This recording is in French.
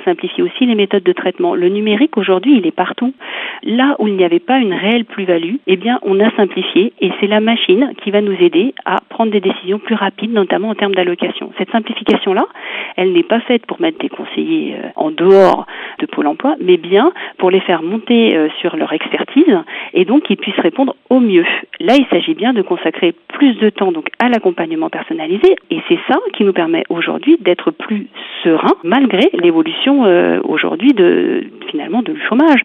simplifie aussi les méthodes de traitement. Le numérique, aujourd'hui, il est partout. Là où il n'y avait pas une réelle plus-value, eh bien, on a simplifié et c'est la machine qui va nous aider à prendre des décisions plus rapides, notamment en termes d'allocation. Cette simplification-là, elle n'est pas faite pour mettre des conseillers en dehors de Pôle emploi, mais bien pour les faire monter sur leur expertise et donc qu'ils puissent répondre au mieux. Là, il s'agit bien de consacrer plus de temps donc à l'accompagnement personnalisé et c'est ça qui nous permet aujourd'hui d'être plus serein malgré l'évolution aujourd'hui finalement du chômage.